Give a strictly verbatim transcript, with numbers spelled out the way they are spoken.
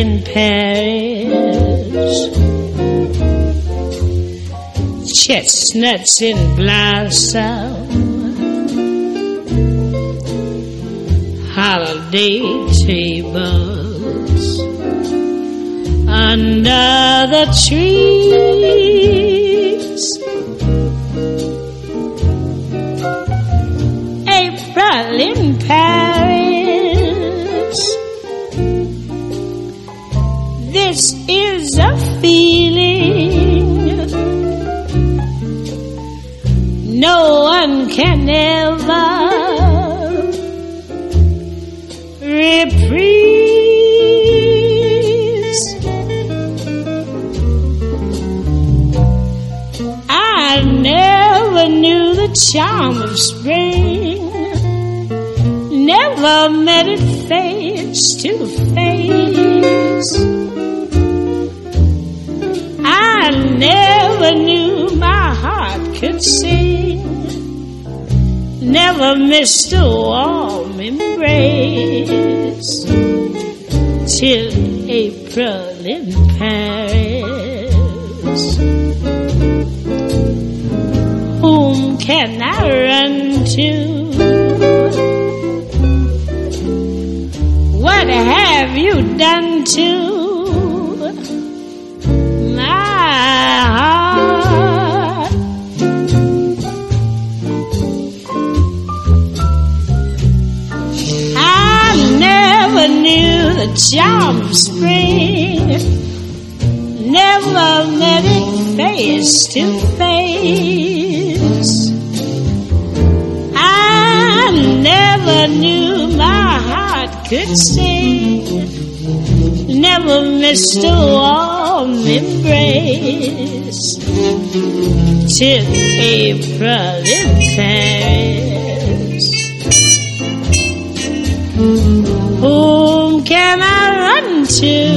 in Paris, chestnuts in blossom, holiday tables under the trees. April in Paris, this is a feeling no one can ever reprise. I never knew the charm of spring, never met it face to face. I never knew my heart could sing, never missed a warm embrace, till April in Paris. Whom can I run to? What have you done to my heart? I never knew the charm of spring, never met it face to face. I never knew my heart could sing, never missed a warm embrace, till April in Paris. Whom can I run to?